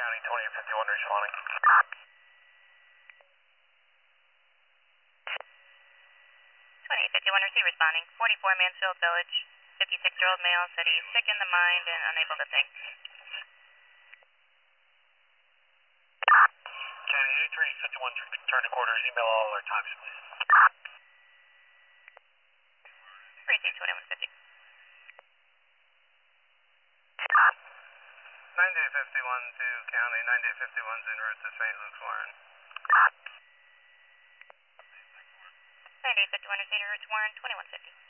County, 2051 responding. 2051 receive responding. 44 Mansfield Village. 56-year-old male said he's sick in the mind and unable to think. County 8351, return to quarters. Email all our times, please. Receive 2150. 9851 to County, 9851's en route to St. Luke's Warren. 9851 receive route to Warren, 2150.